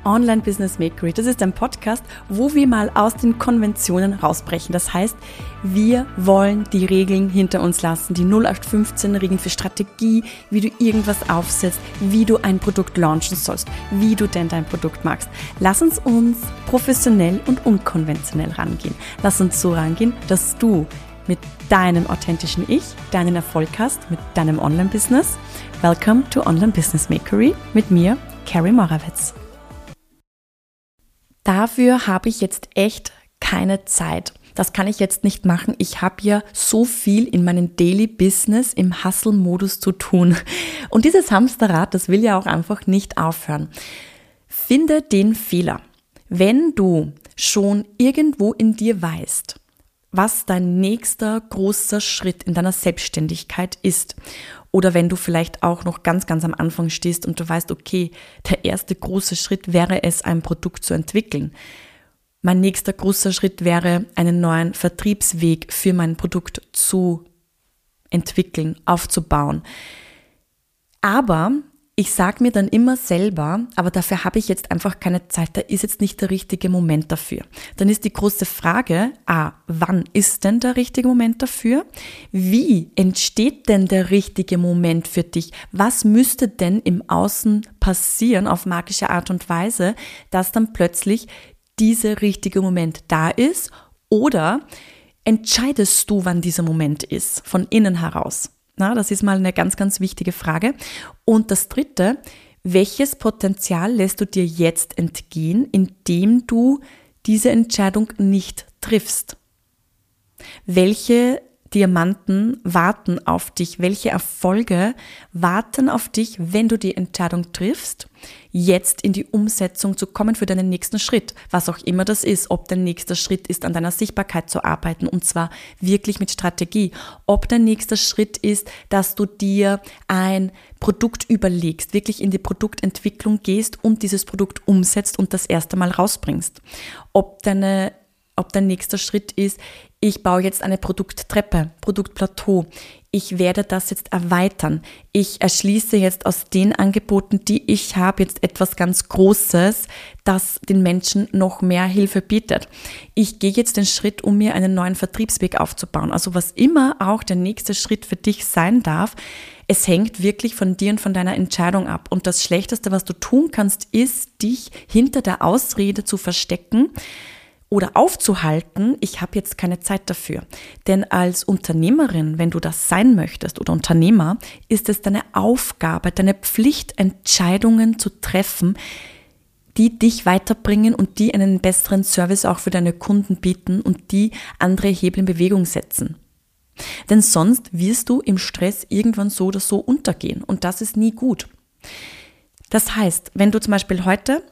Online Business Makery. Das ist ein Podcast, wo wir mal aus den Konventionen rausbrechen. Das heißt, wir wollen die Regeln hinter uns lassen, die 0815-Regeln für Strategie, wie du irgendwas aufsetzt, wie du ein Produkt launchen sollst, wie du denn dein Produkt magst. Lass uns professionell und unkonventionell rangehen. Lass uns so rangehen, dass du mit deinem authentischen Ich deinen Erfolg hast, mit deinem Online-Business. Welcome to Online Business Makery mit mir, Carrie Morawetz. Dafür habe ich jetzt echt keine Zeit. Das kann ich jetzt nicht machen. Ich habe ja so viel in meinem Daily Business im Hustle-Modus zu tun. Und dieses Hamsterrad, das will ja auch einfach nicht aufhören. Finde den Fehler. Wenn du schon irgendwo in dir weißt, was dein nächster großer Schritt in deiner Selbstständigkeit ist, oder wenn du vielleicht auch noch ganz, ganz am Anfang stehst und du weißt, okay, der erste große Schritt wäre es, ein Produkt zu entwickeln. Mein nächster großer Schritt wäre, einen neuen Vertriebsweg für mein Produkt zu entwickeln, aufzubauen. Aber ich sage mir dann immer selber, aber dafür habe ich jetzt einfach keine Zeit, da ist jetzt nicht der richtige Moment dafür. Dann ist die große Frage, wann ist denn der richtige Moment dafür? Wie entsteht denn der richtige Moment für dich? Was müsste denn im Außen passieren auf magische Art und Weise, dass dann plötzlich dieser richtige Moment da ist? Oder entscheidest du, wann dieser Moment ist, von innen heraus? Das ist mal eine ganz, ganz wichtige Frage. Und das Dritte, welches Potenzial lässt du dir jetzt entgehen, indem du diese Entscheidung nicht triffst? Welche Diamanten warten auf dich? Welche Erfolge warten auf dich, wenn du die Entscheidung triffst, jetzt in die Umsetzung zu kommen für deinen nächsten Schritt? Was auch immer das ist. Ob dein nächster Schritt ist, an deiner Sichtbarkeit zu arbeiten, und zwar wirklich mit Strategie. Ob dein nächster Schritt ist, dass du dir ein Produkt überlegst, wirklich in die Produktentwicklung gehst und dieses Produkt umsetzt und das erste Mal rausbringst. Ob dein nächster Schritt ist, ich baue jetzt eine Produkttreppe, Produktplateau. Ich werde das jetzt erweitern. Ich erschließe jetzt aus den Angeboten, die ich habe, jetzt etwas ganz Großes, das den Menschen noch mehr Hilfe bietet. Ich gehe jetzt den Schritt, um mir einen neuen Vertriebsweg aufzubauen. Also was immer auch der nächste Schritt für dich sein darf, es hängt wirklich von dir und von deiner Entscheidung ab. Und das Schlechteste, was du tun kannst, ist, dich hinter der Ausrede zu verstecken, oder aufzuhalten, ich habe jetzt keine Zeit dafür. Denn als Unternehmerin, wenn du das sein möchtest oder Unternehmer, ist es deine Aufgabe, deine Pflicht, Entscheidungen zu treffen, die dich weiterbringen und die einen besseren Service auch für deine Kunden bieten und die andere Hebel in Bewegung setzen. Denn sonst wirst du im Stress irgendwann so oder so untergehen und das ist nie gut. Das heißt, wenn du zum Beispiel heute,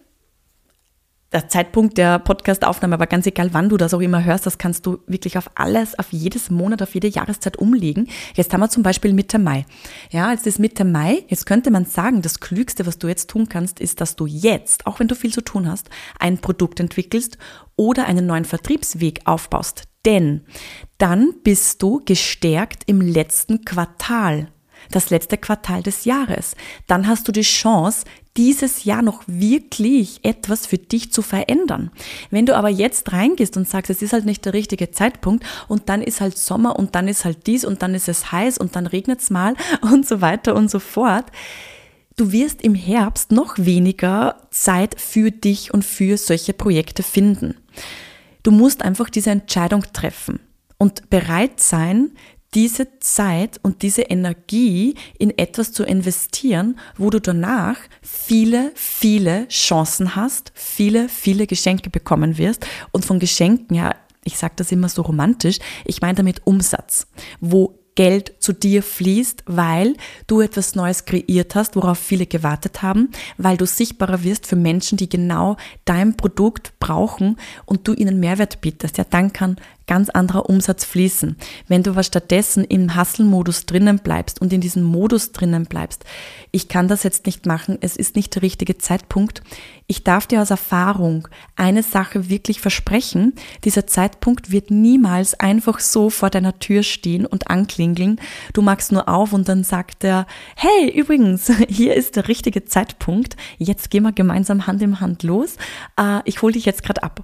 der Zeitpunkt der Podcast-Aufnahme, aber ganz egal, wann du das auch immer hörst, das kannst du wirklich auf alles, auf jedes Monat, auf jede Jahreszeit umlegen. Jetzt haben wir zum Beispiel Mitte Mai. Ja, jetzt ist Mitte Mai. Jetzt könnte man sagen, das Klügste, was du jetzt tun kannst, ist, dass du jetzt, auch wenn du viel zu tun hast, ein Produkt entwickelst oder einen neuen Vertriebsweg aufbaust. Denn dann bist du gestärkt im letzten Quartal. Das letzte Quartal des Jahres. Dann hast du die Chance, dieses Jahr noch wirklich etwas für dich zu verändern. Wenn du aber jetzt reingehst und sagst, es ist halt nicht der richtige Zeitpunkt und dann ist halt Sommer und dann ist halt dies und dann ist es heiß und dann regnet es mal und so weiter und so fort, du wirst im Herbst noch weniger Zeit für dich und für solche Projekte finden. Du musst einfach diese Entscheidung treffen und bereit sein, diese Zeit und diese Energie in etwas zu investieren, wo du danach viele, viele Chancen hast, viele, viele Geschenke bekommen wirst. Und von Geschenken, ja, ich sage das immer so romantisch, ich meine damit Umsatz, wo Geld zu dir fließt, weil du etwas Neues kreiert hast, worauf viele gewartet haben, weil du sichtbarer wirst für Menschen, die genau dein Produkt brauchen und du ihnen Mehrwert bietest. Ja, dann kann ganz anderer Umsatz fließen. Wenn du aber stattdessen im Hustle-Modus drinnen bleibst und in diesem Modus drinnen bleibst, ich kann das jetzt nicht machen, es ist nicht der richtige Zeitpunkt. Ich darf dir aus Erfahrung eine Sache wirklich versprechen, dieser Zeitpunkt wird niemals einfach so vor deiner Tür stehen und anklingeln. Du machst nur auf und dann sagt er, hey, übrigens, hier ist der richtige Zeitpunkt, jetzt gehen wir gemeinsam Hand in Hand los, ich hole dich jetzt gerade ab.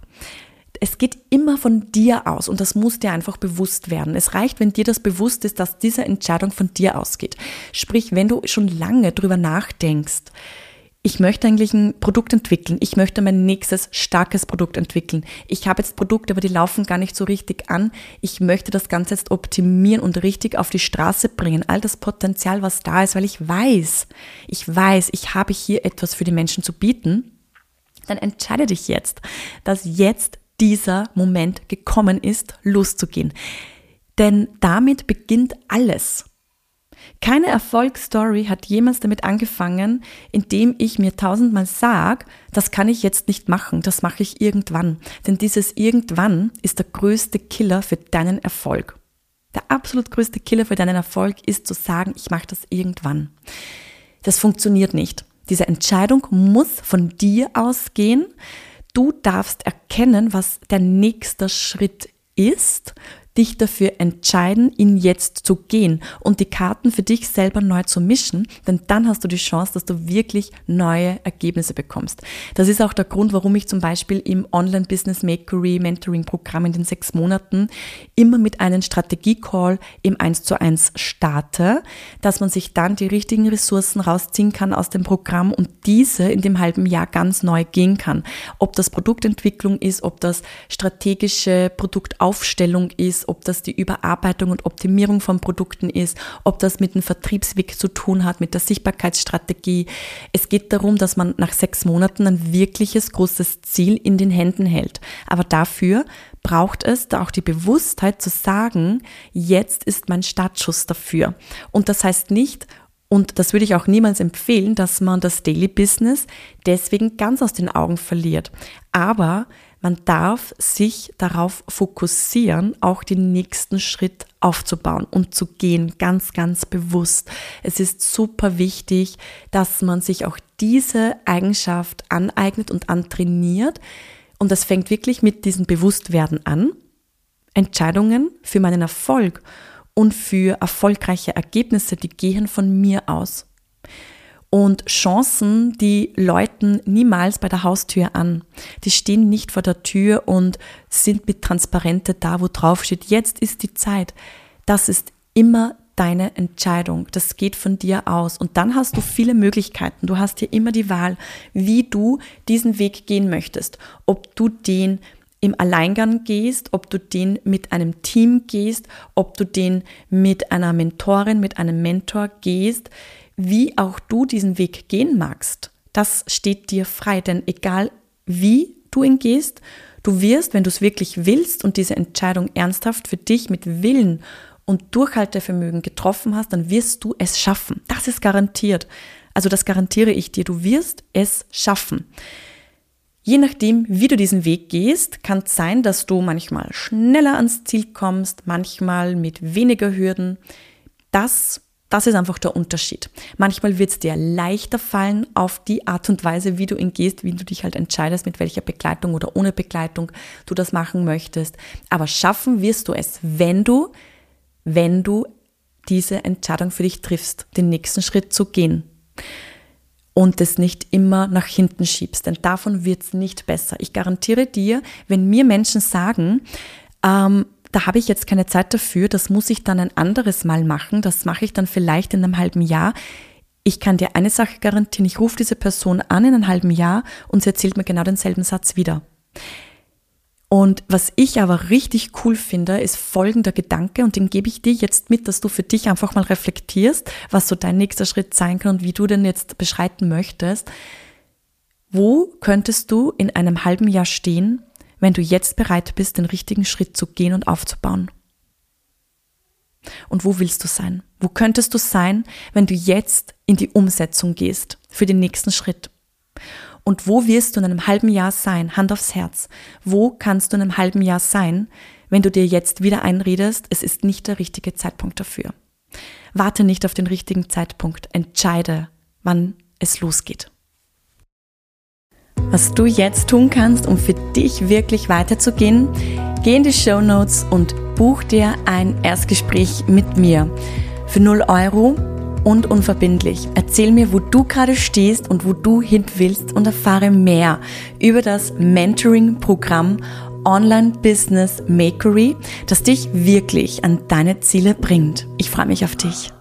Es geht immer von dir aus und das muss dir einfach bewusst werden. Es reicht, wenn dir das bewusst ist, dass diese Entscheidung von dir ausgeht. Sprich, wenn du schon lange drüber nachdenkst, ich möchte eigentlich ein Produkt entwickeln, ich möchte mein nächstes starkes Produkt entwickeln. Ich habe jetzt Produkte, aber die laufen gar nicht so richtig an. Ich möchte das Ganze jetzt optimieren und richtig auf die Straße bringen. All das Potenzial, was da ist, weil ich weiß, ich habe hier etwas für die Menschen zu bieten. Dann entscheide dich jetzt, dass jetzt dieser Moment gekommen ist, loszugehen. Denn damit beginnt alles. Keine Erfolgsstory hat jemals damit angefangen, indem ich mir 1000-mal sage, das kann ich jetzt nicht machen, das mache ich irgendwann. Denn dieses irgendwann ist der größte Killer für deinen Erfolg. Der absolut größte Killer für deinen Erfolg ist zu sagen, ich mache das irgendwann. Das funktioniert nicht. Diese Entscheidung muss von dir ausgehen. Du darfst erkennen, was der nächste Schritt ist, dich dafür entscheiden, ihn jetzt zu gehen und die Karten für dich selber neu zu mischen, denn dann hast du die Chance, dass du wirklich neue Ergebnisse bekommst. Das ist auch der Grund, warum ich zum Beispiel im Online-Business Makery Mentoring-Programm in den 6 Monaten immer mit einem Strategie-Call im 1:1 starte, dass man sich dann die richtigen Ressourcen rausziehen kann aus dem Programm und diese in dem halben Jahr ganz neu gehen kann. Ob das Produktentwicklung ist, ob das strategische Produktaufstellung ist, ob das die Überarbeitung und Optimierung von Produkten ist, ob das mit dem Vertriebsweg zu tun hat, mit der Sichtbarkeitsstrategie. Es geht darum, dass man nach 6 Monaten ein wirkliches großes Ziel in den Händen hält. Aber dafür braucht es da auch die Bewusstheit zu sagen, jetzt ist mein Startschuss dafür. Und das heißt nicht, und das würde ich auch niemals empfehlen, dass man das Daily Business deswegen ganz aus den Augen verliert. Aber man darf sich darauf fokussieren, auch den nächsten Schritt aufzubauen und zu gehen, ganz, ganz bewusst. Es ist super wichtig, dass man sich auch diese Eigenschaft aneignet und antrainiert. Und das fängt wirklich mit diesem Bewusstwerden an. Entscheidungen für meinen Erfolg und für erfolgreiche Ergebnisse, die gehen von mir aus. Und Chancen, die läuten niemals bei der Haustür an. Die stehen nicht vor der Tür und sind mit Transparente da, wo drauf steht, jetzt ist die Zeit. Das ist immer deine Entscheidung. Das geht von dir aus. Und dann hast du viele Möglichkeiten. Du hast hier immer die Wahl, wie du diesen Weg gehen möchtest. Ob du den im Alleingang gehst, ob du den mit einem Team gehst, ob du den mit einer Mentorin, mit einem Mentor gehst, wie auch du diesen Weg gehen magst, das steht dir frei, denn egal wie du ihn gehst, du wirst, wenn du es wirklich willst und diese Entscheidung ernsthaft für dich mit Willen und Durchhaltevermögen getroffen hast, dann wirst du es schaffen. Das ist garantiert. Also das garantiere ich dir, du wirst es schaffen. Je nachdem, wie du diesen Weg gehst, kann es sein, dass du manchmal schneller ans Ziel kommst, manchmal mit weniger Hürden. Das ist einfach der Unterschied. Manchmal wird es dir leichter fallen auf die Art und Weise, wie du ihn gehst, wie du dich halt entscheidest, mit welcher Begleitung oder ohne Begleitung du das machen möchtest. Aber schaffen wirst du es, wenn du diese Entscheidung für dich triffst, den nächsten Schritt zu gehen. Und es nicht immer nach hinten schiebst, denn davon wird es nicht besser. Ich garantiere dir, wenn mir Menschen sagen, da habe ich jetzt keine Zeit dafür, das muss ich dann ein anderes Mal machen, das mache ich dann vielleicht in einem halben Jahr. Ich kann dir eine Sache garantieren, ich rufe diese Person an in einem halben Jahr und sie erzählt mir genau denselben Satz wieder. Und was ich aber richtig cool finde, ist folgender Gedanke und den gebe ich dir jetzt mit, dass du für dich einfach mal reflektierst, was so dein nächster Schritt sein kann und wie du den jetzt beschreiten möchtest. Wo könntest du in einem halben Jahr stehen, wenn du jetzt bereit bist, den richtigen Schritt zu gehen und aufzubauen? Und wo willst du sein? Wo könntest du sein, wenn du jetzt in die Umsetzung gehst für den nächsten Schritt? Und wo wirst du in einem halben Jahr sein? Hand aufs Herz. Wo kannst du in einem halben Jahr sein, wenn du dir jetzt wieder einredest, es ist nicht der richtige Zeitpunkt dafür. Warte nicht auf den richtigen Zeitpunkt. Entscheide, wann es losgeht. Was du jetzt tun kannst, um für dich wirklich weiterzugehen, geh in die Shownotes und buch dir ein Erstgespräch mit mir für 0 € und unverbindlich. Erzähl mir, wo du gerade stehst und wo du hin willst und erfahre mehr über das Mentoring-Programm Online Business Makery, das dich wirklich an deine Ziele bringt. Ich freue mich auf dich.